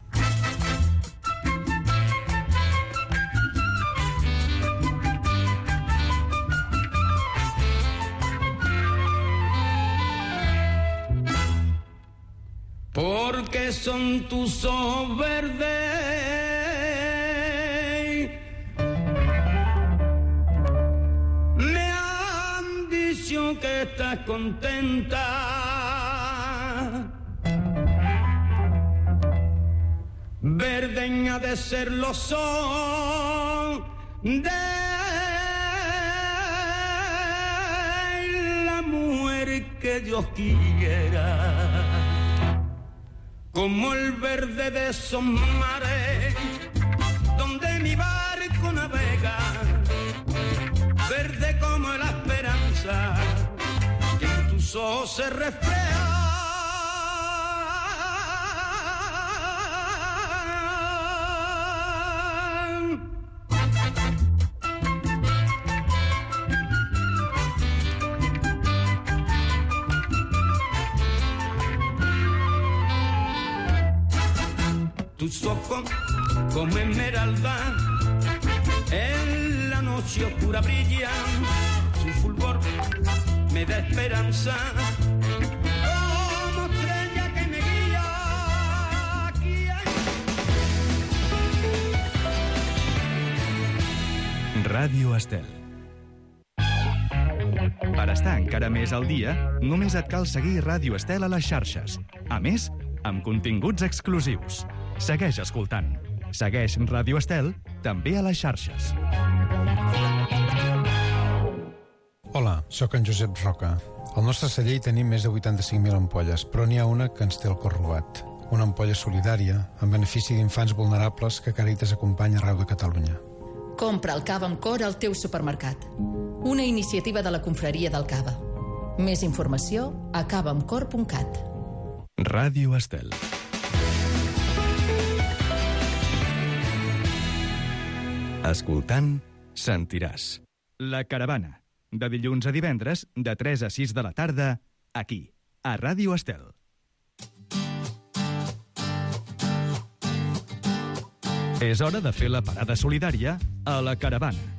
a tu. Porque son tus ojos verdes, que estás contenta deña de ser los son de la mujer que Dios quiera, como el verde de esos mares donde mi barco navega, verde como la esperanza que en tus ojos se refleja. Tus ojos como esmeralda en la noche oscura brillan, su fulgor me da esperanza como estrella que me guía aquí hay... Ràdio Estel. Per estar encara més al dia, només et cal seguir Ràdio Estel a les xarxes. A més, amb continguts exclusius. Segueix escoltant. Segueix Ràdio Estel, també a les xarxes. Hola, sóc en Josep Roca. Al nostre celler hi tenim més de vuitanta-cinc mil ampolles, però n'hi ha una que ens té el cor robat. Una ampolla solidària, en benefici d'infants vulnerables que Càritas acompanya arreu de Catalunya. Compra el cava amb cor al teu supermercat. Una iniciativa de la Confraria del Cava. Més informació a cava amb cor punt cat. Ràdio Estel. Escoltant, sentiràs. La Caravana, de dilluns a divendres, de tres a sis de la tarda, aquí, a Ràdio Estel. És hora de fer la parada solidària a La Caravana.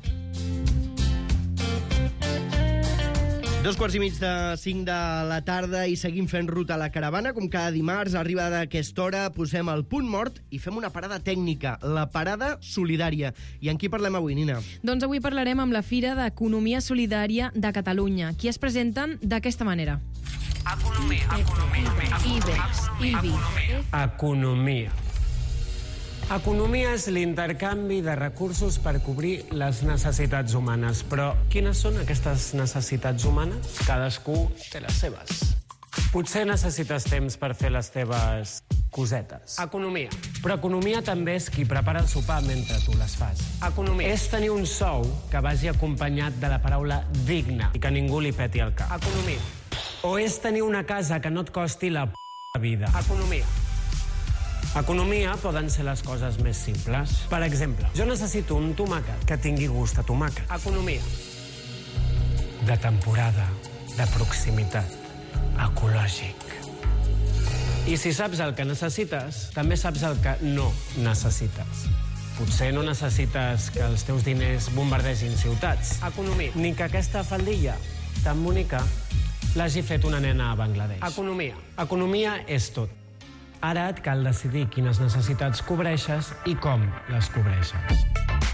Dos quarts i mig de cinc de la tarda i seguim fent ruta a La Caravana. Com cada dimarts, arribada a aquesta hora, posem el punt mort i fem una parada tècnica, la parada solidària. I en qui parlem avui, Nina? Doncs avui parlarem amb la Fira d'Economia Solidària de Catalunya, qui es presenten d'aquesta manera. Economia, economia, IBEX, IBI. Economia. Economia és l'intercanvi de recursos per cobrir les necessitats humanes. Però quines són aquestes necessitats humanes? Cadascú té les seves. Potser necessites temps per fer les teves cosetes. Economia. Però economia també és qui prepara el sopar mentre tu les fas. Economia. És tenir un sou que vagi acompanyat de la paraula digna i que ningú li peti el cap. Economia. O és tenir una casa que no et costi la p*** vida. Economia. Economia poden ser les coses més simples. Per exemple, jo necessito un tomàquet que tingui gust a tomàquet. Economia. De temporada, de proximitat, ecològic. I si saps el que necessites, també saps el que no necessites. Potser no necessites que els teus diners bombardegin ciutats. Economia. Ni que aquesta faldilla tan bonica l'hagi fet una nena a Bangladesh. Economia. Economia és tot. Ara et cal decidir quines necessitats cobreixes i com les cobreixes.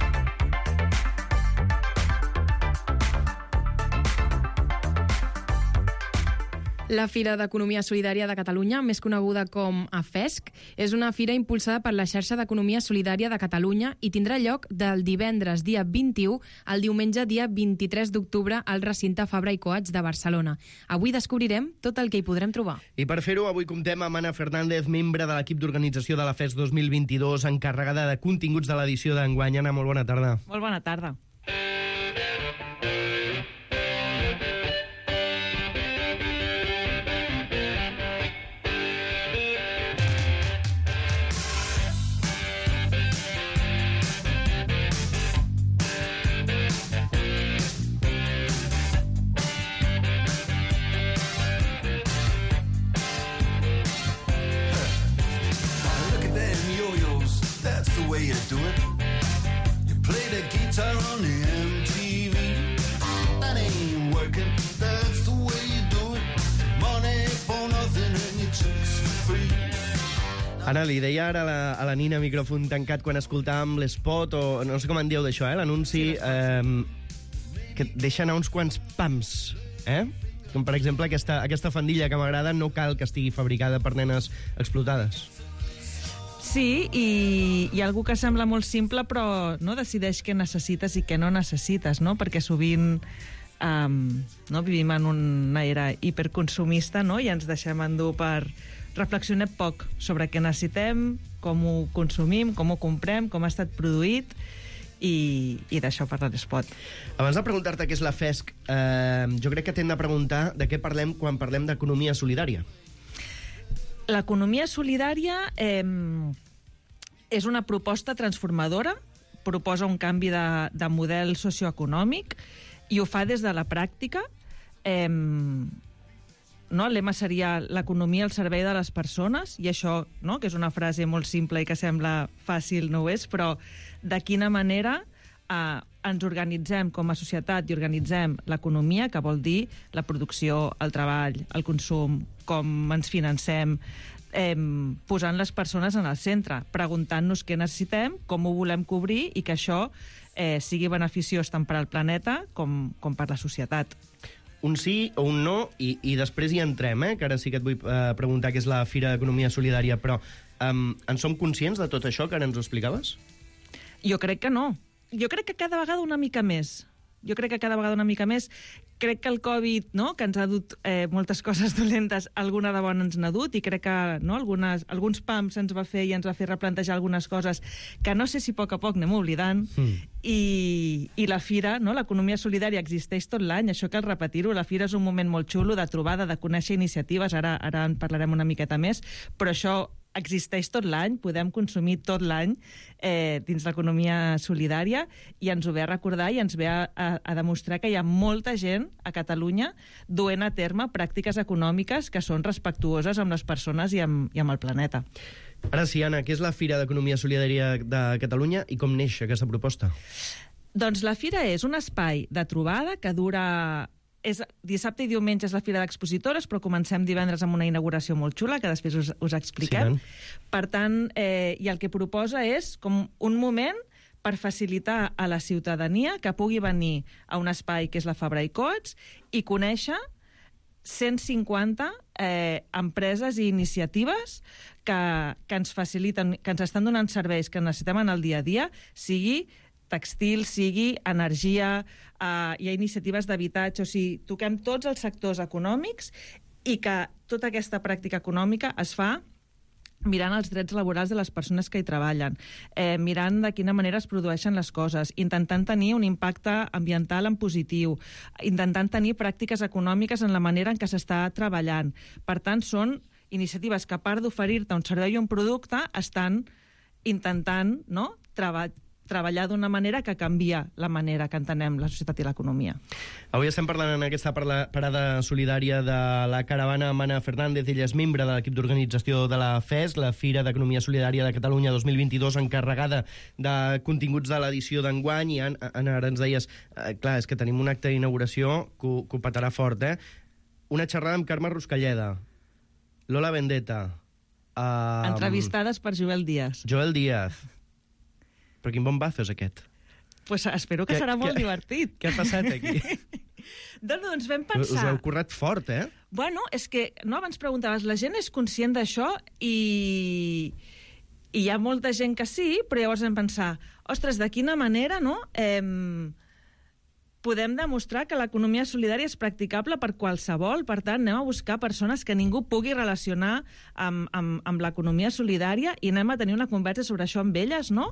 La Fira d'Economia Solidària de Catalunya, més coneguda com A F E S C, és una fira impulsada per la xarxa d'Economia Solidària de Catalunya i tindrà lloc del divendres dia vint-i-u al diumenge dia vint-i-tres d'octubre al recinte Fabra i Coats de Barcelona. Avui descobrirem tot el que hi podrem trobar. I per fer-ho, avui comptem amb Anna Fernández, membre de l'equip d'organització de la F E S C dos mil vint-i-dos, encarregada de continguts de l'edició d'enguany. Anna, molt bona tarda. Molt bona tarda. Ara, li deia ara a la, a la Nina, micròfon tancat, quan escoltàvem l'espot, o no sé com en dieu d'això, eh, l'anunci, eh, que deixa anar uns quants pams, eh? Com, per exemple, aquesta, aquesta fandilla que m'agrada no cal que estigui fabricada per nenes explotades. Sí, i hi ha algú que sembla molt simple, però no decideix què necessites i què no necessites, no? Perquè sovint um, no? vivim en una era hiperconsumista, no? I ens deixem endur per... Reflexionem poc sobre què necessitem, com ho consumim, com ho comprem, com ha estat produït, i, i d'això parla l'Espot. Abans de preguntar-te què és la F E S C, eh, jo crec que t'hem de preguntar de què parlem quan parlem d'economia solidària. L'economia solidària eh, és una proposta transformadora, proposa un canvi de, de model socioeconòmic i ho fa des de la pràctica. Eh, no? El lema seria l'economia al servei de les persones, i això, no? que és una frase molt simple i que sembla fàcil, no ho és, però de quina manera eh, ens organitzem com a societat i organitzem l'economia, que vol dir la producció, el treball, el consum, com ens financem, eh, posant les persones en el centre, preguntant-nos què necessitem, com ho volem cobrir i que això eh, sigui beneficiós tant per al planeta com, com per la societat. Un sí o un no, i, i després hi entrem, eh? que ara sí que et vull eh, preguntar què és la Fira d'Economia Solidària, però um, en som conscients de tot això que ara ens ho explicaves? Jo crec que no. Jo crec que cada vegada una mica més. Jo crec que cada vegada una mica més. Crec que el Covid, no?, que ens ha dut eh, moltes coses dolentes, alguna de bona ens n'ha dut, i crec que no, algunes, alguns pams ens va fer i ens va fer replantejar algunes coses que no sé si a poc a poc anem oblidant. Mm. I, i la Fira, no?, l'economia solidària existeix tot l'any, això cal repetir-ho. La Fira és un moment molt xulo de trobada, de conèixer iniciatives, ara, ara en parlarem una miqueta més, però això existeix tot l'any, podem consumir tot l'any eh, dins l'economia solidària, i ens ho ve a recordar i ens ve a, a, a demostrar que hi ha molta gent a Catalunya duent a terme pràctiques econòmiques que són respectuoses amb les persones i amb, i amb el planeta. Ara sí, Anna, què és la Fira d'Economia Solidària de Catalunya i com neix aquesta proposta? Doncs la Fira és un espai de trobada que dura... És, dissabte i diumenge és la Fira d'Expositores, però comencem divendres amb una inauguració molt xula, que després us, us expliquem. Sí, per tant, eh, i el que proposa és com un moment per facilitar a la ciutadania que pugui venir a un espai que és la Fabra i Coats i conèixer cent cinquanta eh, empreses i iniciatives que, que ens faciliten, que ens estan donant serveis que necessitem en el dia a dia, sigui textil, sigui energia, eh, hi ha iniciatives d'habitatge, o sigui, toquem tots els sectors econòmics, i que tota aquesta pràctica econòmica es fa mirant els drets laborals de les persones que hi treballen, eh, mirant de quina manera es produeixen les coses, intentant tenir un impacte ambiental en positiu, intentant tenir pràctiques econòmiques en la manera en què s'està treballant. Per tant, són iniciatives que, a part d'oferir-te un servei i un producte, estan intentant, no?, treballar treballar d'una manera que canvia la manera que entenem la societat i l'economia. Avui estem parlant en aquesta parada solidària de la caravana amb Anna Fernández. Ella és membre de l'equip d'organització de la F E S C, la Fira d'Economia Solidària de Catalunya dos mil vint-i-dos, encarregada de continguts de l'edició d'enguany. I Anna, ara ens deies, eh, clar, és que tenim un acte d'inauguració que, que ho petarà fort, eh? Una xerrada amb Carme Ruscalleda, Lola Vendetta... Um, Entrevistades per Joel Díaz. Joel Díaz. Però quin bon bazo és aquest? Pues espero que, que serà molt que, divertit. Què ha passat aquí? doncs, doncs vam pensar... Us heu currat fort, eh? Bueno, és que, no, abans preguntaves, la gent és conscient d'això i... i hi ha molta gent que sí, però llavors vam pensar, ostres, de quina manera, no?, eh, podem demostrar que l'economia solidària és practicable per qualsevol. Per tant, anem a buscar persones que ningú pugui relacionar amb, amb, amb l'economia solidària i anem a tenir una conversa sobre això amb elles, no?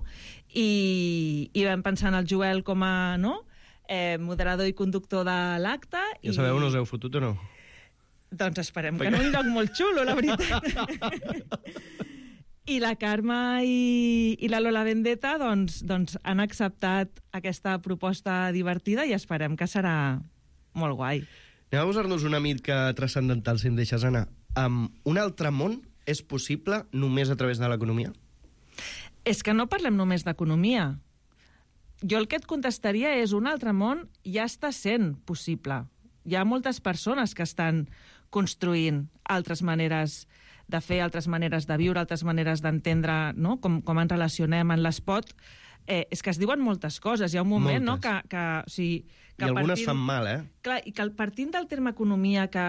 I, i vam pensar en el Joel com a, no?, eh, moderador i conductor de l'acte. Ja i... sabeu on us heu fotut o no? Doncs esperem que en un lloc molt xulo, la veritat. I la Carme i, i la Lola Vendetta doncs, doncs han acceptat aquesta proposta divertida i esperem que serà molt guai. Anem a posar-nos una mica transcendental, si em deixes anar. Um, un altre món és possible només a través de l'economia? És que no parlem només d'economia. Jo el que et contestaria és un altre món ja està sent possible. Hi ha moltes persones que estan construint altres maneres de fer, altres maneres de viure, altres maneres d'entendre, no?, com, com ens relacionem en l'espot. Eh, és que es diuen moltes coses. Hi ha un moment, moltes. no?, que... que, o sigui, que I algunes partint, fan mal, eh? Clar, i que partint del terme economia, que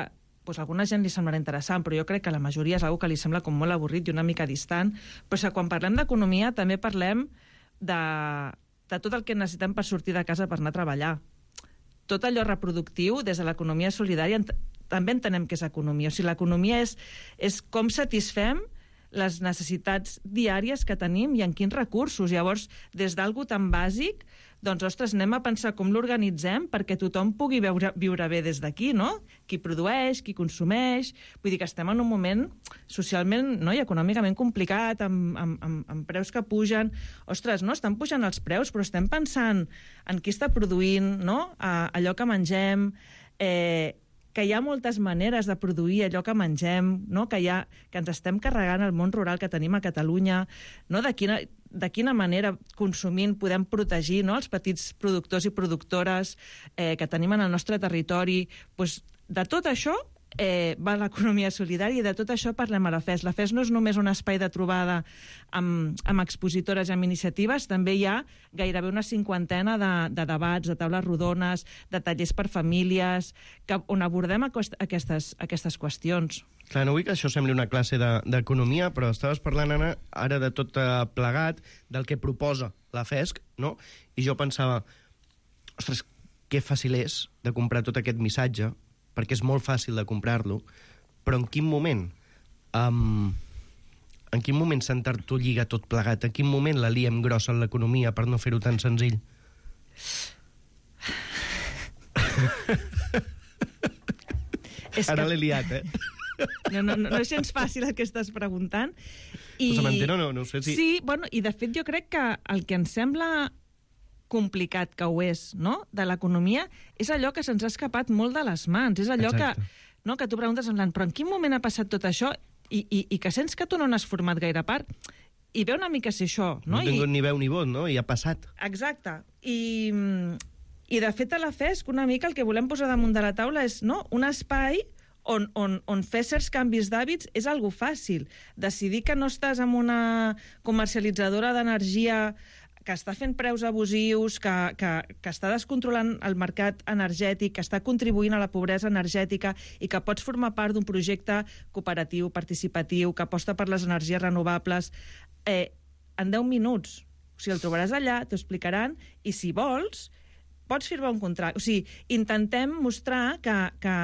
pues a alguna gent li semblarà interessant, però jo crec que la majoria és una que li sembla com molt avorrit i una mica distant, però que quan parlem d'economia també parlem de, de tot el que necessitem per sortir de casa per anar a treballar. Tot allò reproductiu, des de l'economia solidària, ent també entenem que és economia. O sigui, l'economia és, és com satisfem les necessitats diàries que tenim i en quins recursos. Llavors, des d'algú tan bàsic, doncs, ostres, anem a pensar com l'organitzem perquè tothom pugui veure, viure bé des d'aquí, no? Qui produeix, qui consumeix... Vull dir que estem en un moment socialment, no?, i econòmicament complicat, amb, amb, amb, amb preus que pugen. Ostres, no, estan pujant els preus, però estem pensant en qui està produint, no?, allò que mengem... Eh, que hi ha moltes maneres de produir allò que mengem, no? que, hi ha, que ens estem carregant el món rural que tenim a Catalunya, no? de, quina, de quina manera consumint podem protegir, no?, els petits productors i productores eh, que tenim en el nostre territori. Pues, de tot això eh, va l'economia solidària i de tot això parlem a la F E S. La F E S no és només un espai de trobada amb, amb expositores i amb iniciatives, també hi ha gairebé una cinquantena de, de debats, de taules rodones, de tallers per famílies, que, on abordem aquestes, aquestes qüestions. Clar, no vull que això sembli una classe d'economia, de, però estaves parlant, Anna, ara de tot plegat, del que proposa la F E S C, no? I jo pensava, ostres, que fàcil és de comprar tot aquest missatge, perquè és molt fàcil de comprar-lo, però en quin moment? Um, en quin moment sentar-t'ho lliga tot plegat? En quin moment la liem grossa en l'economia per no fer-ho tan senzill? Ara l'he liat, eh? No, no, no, no és gens fàcil el que estàs preguntant. I... No se m'entén o no? No ho sé si... Sí, bueno, i de fet jo crec que el que ens sembla complicat que ho és, no?, de l'economia, és allò que se'ns ha escapat molt de les mans. És allò que, no, que tu preguntes en plan, però en quin moment ha passat tot això? I, i, i que sents que tu no n'has format gaire part. I ve una mica a ser això, no? No he tingut I... ni veu ni vot, no? I ha passat. Exacte. I, i de fet a la F E S C una mica el que volem posar damunt de la taula és, no?, un espai on, on, on fer certs canvis d'hàbits és algo fàcil. Decidir que no estàs en una comercialitzadora d'energia que està fent preus abusius, que, que, que està descontrolant el mercat energètic, que està contribuint a la pobresa energètica i que pots formar part d'un projecte cooperatiu, participatiu, que aposta per les energies renovables, eh, en deu minuts. O sigui, el trobaràs allà, t'ho explicaran, i si vols, pots firmar un contracte. O sigui, intentem mostrar que, que,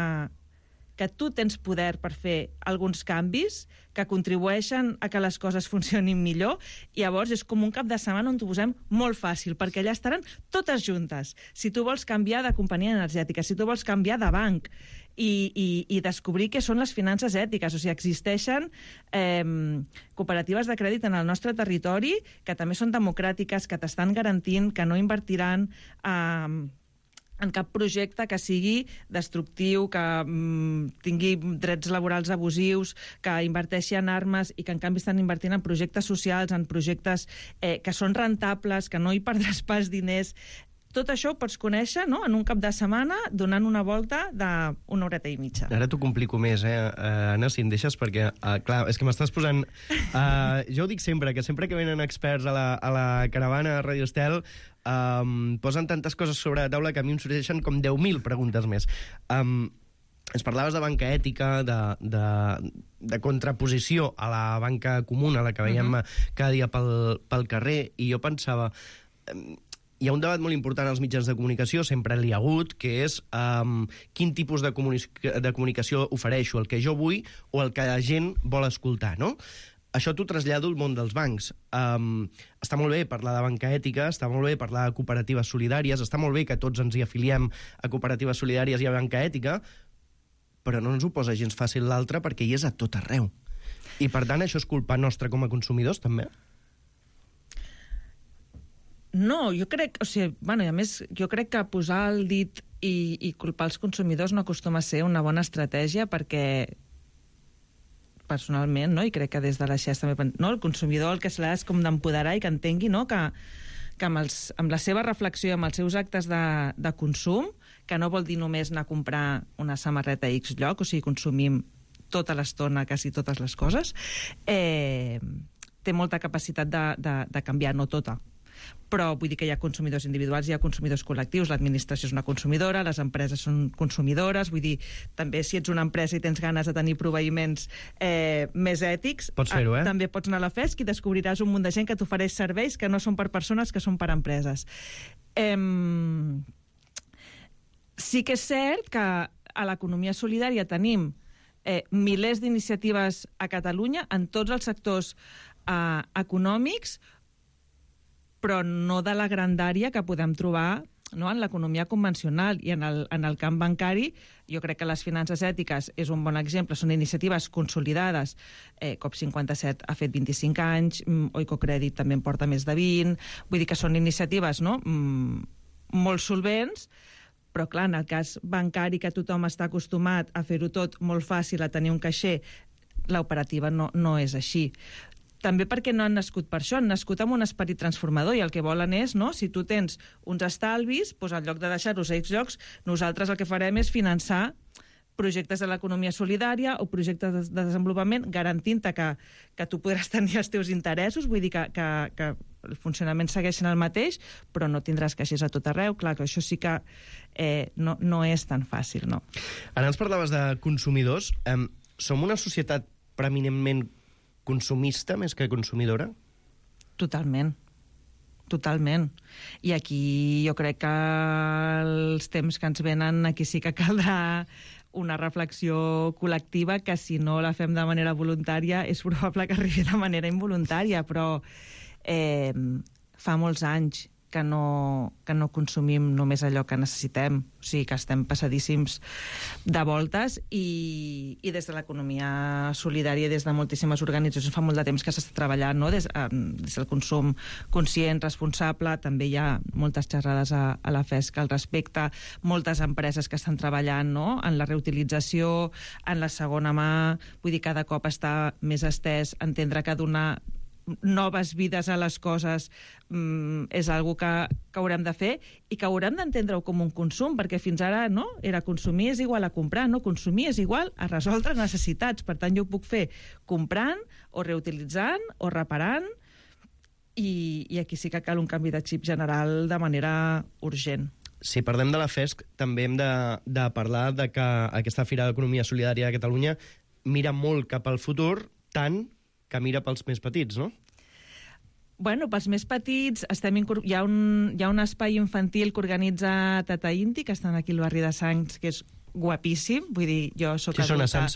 que tu tens poder per fer alguns canvis que contribueixen a que les coses funcionin millor, i llavors és com un cap de setmana on t'ho posem molt fàcil, perquè allà estaran totes juntes. Si tu vols canviar de companyia energètica, si tu vols canviar de banc, i, i, i descobrir què són les finances ètiques. O sigui, existeixen eh, cooperatives de crèdit en el nostre territori que també són democràtiques, que t'estan garantint que no invertiran eh, en cap projecte que sigui destructiu, que mm, tingui drets laborals abusius, que inverteixi en armes i que en canvi estan invertint en projectes socials, en projectes eh, que són rentables, que no hi perdràs pas diners. Tot això ho pots conèixer, no?, en un cap de setmana, donant una volta d'una horeta i mitja. Ara t'ho complico més, eh, Anna, si em deixes, perquè, uh, clar, és que m'estàs posant... Uh, jo ho dic sempre, que sempre que venen experts a la, a la caravana a Radio Estel, um, posen tantes coses sobre la taula que a mi em sorgeixen com deu mil preguntes més. Um, ens parlaves de banca ètica, de, de, de contraposició a la banca comuna, a la que veiem uh-huh. cada dia pel, pel carrer, i jo pensava... Um, hi ha un debat molt important als mitjans de comunicació, sempre l'hi ha hagut, que és um, quin tipus de, comuni de comunicació ofereixo, el que jo vull o el que la gent vol escoltar, no? Això t'ho trasllado al món dels bancs. Um, està molt bé parlar de banca ètica, està molt bé parlar de cooperatives solidàries, està molt bé que tots ens hi afiliem a cooperatives solidàries i a banca ètica, però no ens ho posa gens fàcil l'altre perquè hi és a tot arreu. I, per tant, això és culpa nostra com a consumidors, també? No, jo crec, o sigui, bueno, i a més, jo crec que posar el dit i, i culpar els consumidors no acostuma a ser una bona estratègia, perquè personalment, no?, i crec que des de la X E S també, no?, el consumidor el que se l'ha és com d'empoderar i que entengui, no?, que, que amb, els, amb la seva reflexió i amb els seus actes de, de consum, que no vol dir només anar a comprar una samarreta a X lloc, o sigui, consumim tota l'estona, quasi totes les coses, eh, té molta capacitat de, de, de canviar, no tota. però vull dir que hi ha consumidors individuals, hi ha consumidors col·lectius, l'administració és una consumidora, les empreses són consumidores, vull dir, també si ets una empresa i tens ganes de tenir proveïments eh, més ètics, pots fer-ho, eh? també pots anar a la FESC i descobriràs un munt de gent que t'ofereix serveis que no són per persones, que són per empreses. Eh, sí que és cert que a l'economia solidària tenim eh, milers d'iniciatives a Catalunya en tots els sectors eh, econòmics, però no de la grandària que podem trobar, no, en l'economia convencional. I en el, en el camp bancari, jo crec que les finances ètiques és un bon exemple, són iniciatives consolidades. Eh, COP cinquanta-set ha fet vint-i-cinc anys, Oicocrèdit també en porta més de vint, vull dir que són iniciatives, no?, mm, molt solvents, però clar, en el cas bancari, que tothom està acostumat a fer-ho tot molt fàcil, a tenir un caixer, l'operativa no, no és així. També perquè no han nascut per això, han nascut amb un esperit transformador, i el que volen és, no?, si tu tens uns estalvis, doncs en lloc de deixar-los a X llocs, nosaltres el que farem és finançar projectes de l'economia solidària o projectes de, de desenvolupament, garantint-te que, que tu podràs tenir els teus interessos, vull dir que, que, que el funcionament segueix sent el mateix, però no tindràs caixers a tot arreu. Clar que això sí que eh, no, no és tan fàcil, no. Ara ens parlaves de consumidors. Eh, som una societat preeminentment consumista més que consumidora? Totalment. Totalment. I aquí jo crec que els temps que ens venen, aquí sí que caldrà una reflexió col·lectiva que, si no la fem de manera voluntària, és probable que arribi de manera involuntària, però eh, fa molts anys que no, que no consumim només allò que necessitem. O sigui, que estem passadíssims de voltes, i, i des de l'economia solidària, des de moltíssimes organitzacions, fa molt de temps que s'està treballant, no?, des, eh, des del consum conscient, responsable. També hi ha moltes xerrades a, a la FESC al respecte, moltes empreses que estan treballant, no?, en la reutilització, en la segona mà. Vull dir, cada cop està més estès entendre que donar noves vides a les coses mm, és algo que, que haurem de fer, i que haurem d'entendre-ho com un consum, perquè fins ara, no?, era consumir és igual a comprar, no? Consumir és igual a resoldre necessitats. Per tant, jo ho puc fer comprant o reutilitzant o reparant, i, i aquí sí que cal un canvi de xip general de manera urgent. Si parlem de la FESC, també hem de, de parlar de que aquesta Fira d'Economia Solidària de Catalunya mira molt cap al futur, tant que mira pels més petits, no? Bueno, pels més petits estem incor... hi, ha un, hi ha un espai infantil que organitza Tata Inti, que estan aquí al barri de Sants, que és guapíssim. Vull dir, jo soc si adulta... Si són a Sants,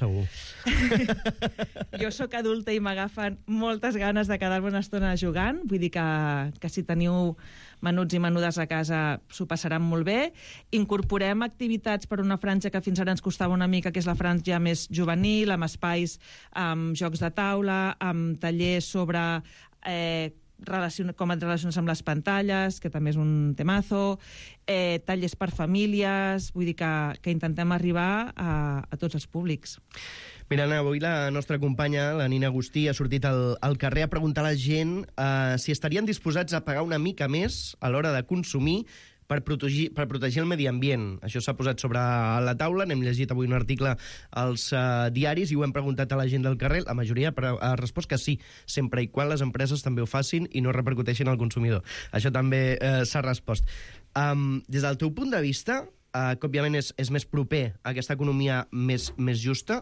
segur. Jo soc adulta i m'agafen moltes ganes de quedar-me una estona jugant. Vull dir que, que si teniu menuts i menudes a casa s'ho passaran molt bé. Incorporem activitats per una franja que fins ara ens costava una mica, que és la franja més juvenil, amb espais, amb jocs de taula, amb tallers sobre eh, relacion... com et relaciones amb les pantalles, que també és un temazo, eh, tallers per famílies. Vull dir que, que intentem arribar a, a tots els públics. Mira, Anna, avui la nostra companya, la Nina Agustí, ha sortit al, al carrer a preguntar a la gent uh, si estarien disposats a pagar una mica més a l'hora de consumir per protegir, per protegir el medi ambient. Això s'ha posat sobre la taula. N'hem llegit avui un article als uh, diaris i ho hem preguntat a la gent del carrer. La majoria ha respost que sí, sempre i quan les empreses també ho facin i no repercuteixin al consumidor. Això també uh, s'ha respost. Um, des del teu punt de vista, uh, que òbviament és, és més proper a aquesta economia més, més justa,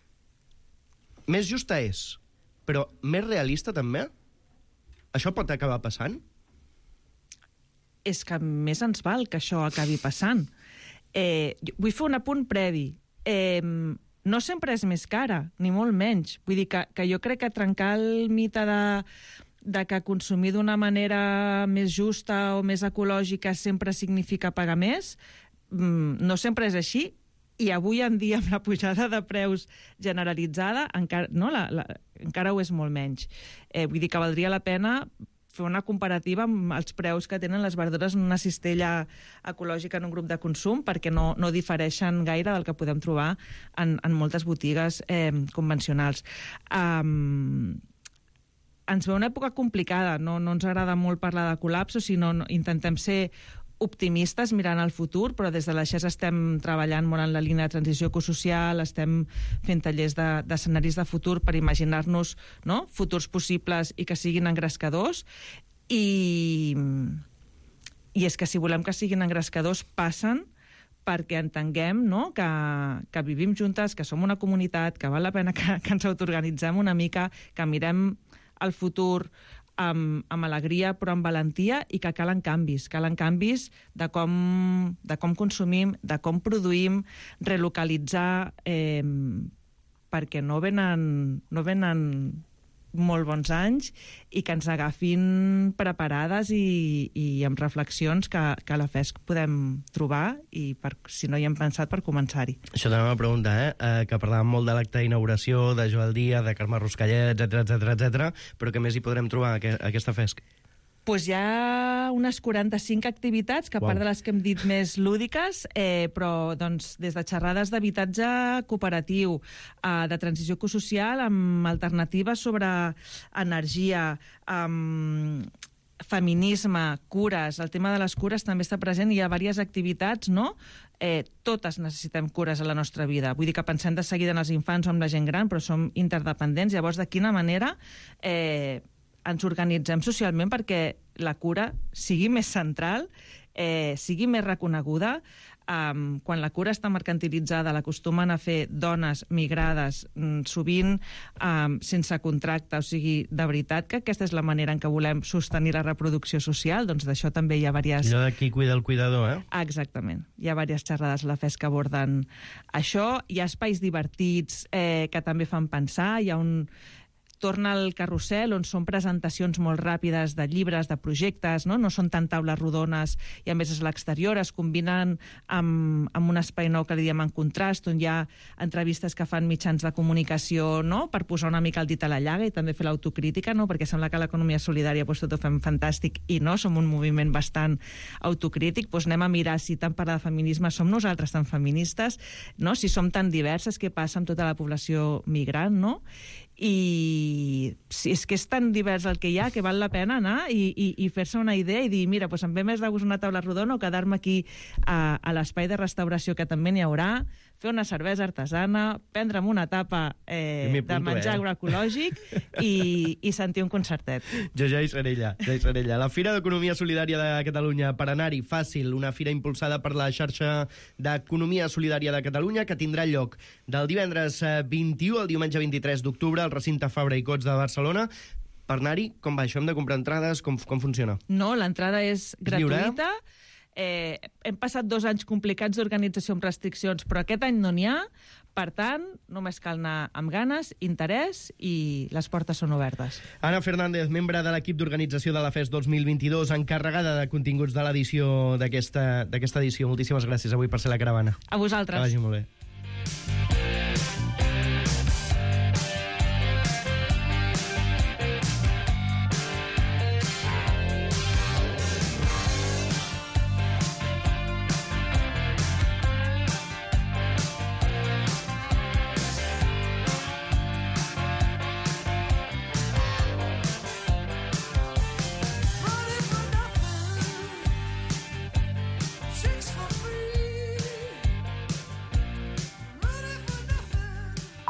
més justa és, però més realista també? Això pot acabar passant? És que més ens val que això acabi passant. Eh, vull fer un apunt previ. Eh, no sempre és més cara, ni molt menys. Vull dir que, que jo crec que trencar el mite de, de que consumir d'una manera més justa o més ecològica sempre significa pagar més, no sempre és així. I avui en dia, amb la pujada de preus generalitzada, encara, no, la, la, encara ho és molt menys. Eh, vull dir que valdria la pena fer una comparativa amb els preus que tenen les verdures en una cistella ecològica en un grup de consum, perquè no, no difereixen gaire del que podem trobar en, en moltes botigues eh, convencionals. Um, ens ve una època complicada, no, no ens agrada molt parlar de col·lapse, sinó no, intentem ser optimistes mirant al futur, però des de la Xes estem treballant molt en la línia de transició ecosocial, estem fent tallers d'escenaris de, de futur per imaginar-nos, no?, futurs possibles i que siguin engrescadors. I, i és que si volem que siguin engrescadors, passen perquè entenguem, no?, que, que vivim juntes, que som una comunitat, que val la pena que, que ens autoorganitzem una mica, que mirem el futur amb, amb alegria però amb valentia i que calen canvis. Calen canvis de com, de com consumim, de com produïm, relocalitzar, eh, perquè no venen, no venen molt bons anys i que ens agafin preparades i, i amb reflexions que, que a la FESC podem trobar i, per, si no hi hem pensat, per començar-hi. Això t'anava a preguntar, eh? eh? Que parlàvem molt de l'acte d'inauguració, de Joel Díaz, de Carme Ruscallet, etcètera, etcètera, etcètera, però què més hi podrem trobar a aquesta FESC? Pues hi ha unes quaranta-cinc activitats, que a part de les que hem dit més lúdiques, eh, però doncs, des de xerrades d'habitatge cooperatiu, eh, de transició ecosocial, amb alternatives sobre energia, amb feminisme, cures. El tema de les cures també està present, hi ha diverses activitats, no? Eh, totes necessitem cures a la nostra vida. Vull dir que pensem de seguida en els infants o en la gent gran, però som interdependents. Llavors, de quina manera eh, ens organitzem socialment perquè la cura sigui més central, eh, sigui més reconeguda. Um, quan la cura està mercantilitzada, l'acostumen a fer dones migrades, mm, sovint um, sense contracte. O sigui, de veritat que aquesta és la manera en què volem sostenir la reproducció social, doncs d'això també hi ha diverses... Allò de qui cuida el cuidador, eh? Ah, exactament. Hi ha diverses xerrades a la FESC que aborden això. Hi ha espais divertits eh, que també fan pensar. Hi ha un... Torna al carrusel, on són presentacions molt ràpides de llibres, de projectes, no, no són tant taules rodones, i a més és a l'exterior, es combinen amb, amb un espai nou que li diem en contrast, on hi ha entrevistes que fan mitjans de comunicació, no?, per posar una mica el dit a la llaga i també fer l'autocrítica, no?, perquè sembla que l'economia solidària doncs, tot ho fem fantàstic i no, som un moviment bastant autocrític, doncs anem a mirar si tant parlar de feminisme som nosaltres tan feministes, no?, si som tan diverses, què passa amb tota la població migrant, no?, i si és que és tan divers el que hi ha que val la pena anar i, i, i fer-se una idea i dir, mira, doncs em ve més de gust una taula rodona o quedar-me aquí a, a l'espai de restauració que també n'hi haurà, fer una cervesa artesana, prendre'm una tapa eh, de menjar eh? agroecològic i, i sentir un concertet. Jo ja hi seré allà, ja hi seré allà. La Fira d'Economia Solidària de Catalunya, per anar-hi fàcil, una fira impulsada per la xarxa d'Economia Solidària de Catalunya, que tindrà lloc del divendres vint-i-u al diumenge vint-i-tres d'octubre al recinte Fabra i Cots de Barcelona. Per anar-hi, com va això? Hem de comprar entrades? Com, com funciona? No, l'entrada és gratuïta. Lliure? Eh, hem passat dos anys complicats d'organització amb restriccions, però aquest any no n'hi ha. Per tant, només cal anar amb ganes, interès i les portes són obertes. Anna Fernández, membre de l'equip d'organització de la FESC dos mil vint-i-dos, encarregada de continguts de l'edició d'aquesta d'aquesta edició. Moltíssimes gràcies avui per ser la caravana. A vosaltres. Que vagi molt bé.